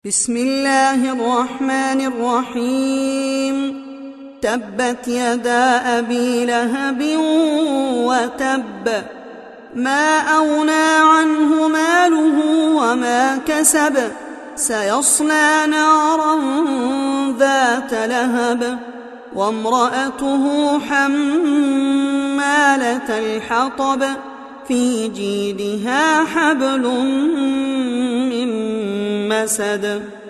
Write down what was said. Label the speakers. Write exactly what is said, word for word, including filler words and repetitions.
Speaker 1: بسم الله الرحمن الرحيم. تبت يدا أبي لهب وتب، ما أغنى عنه ماله وما كسب، سيصلى نارا ذات لهب، وامرأته حمالة الحطب، في جيدها حبل من مسد.